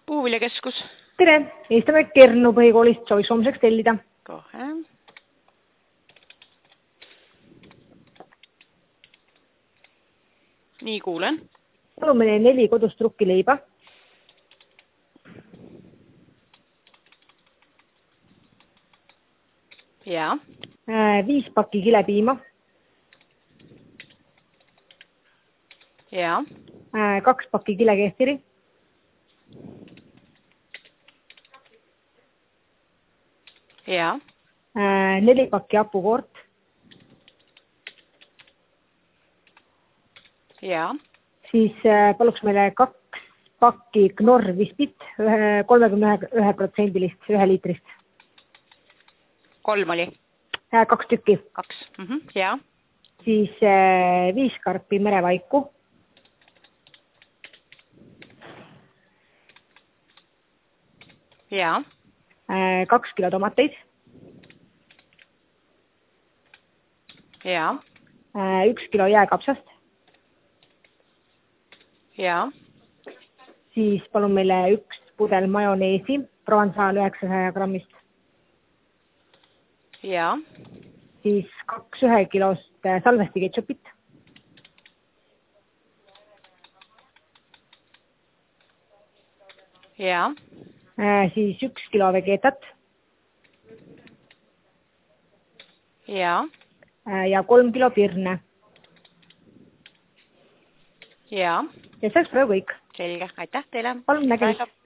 Puuviljakeskus. Tere, Eestimäe Kernu põhikoolist sooviks homseks tellida. Kohe. Nii kuulen. Palun meile 4 kodust trukkileiba. Ja. 5 pakki kilepiima. Ja. 2 pakki kilekehviri. Ja. 4 pakki hapukoort. Ja. Siis paluks meile 2 pakki Knorr Vispit 31% 1 liitrist. 3 oli? 2 tükki. 2. Ja. Siis 5 karpi merevaiku. Ja. 2 kilo tomateid. Ja. 1 kilo jääkapsast. Ja. Siis palun meile 1 pudel majoneesi, Provençal 900 grammist. Ja. Siis 2 1 kilost salvesti ketšupit. Ja. Siis 1 kilo vegetat. Ja. Ja 3 kilo pirne. Ja. Ja see oleks praegu kõik. Selge, aitäh teile. Palun nägemist.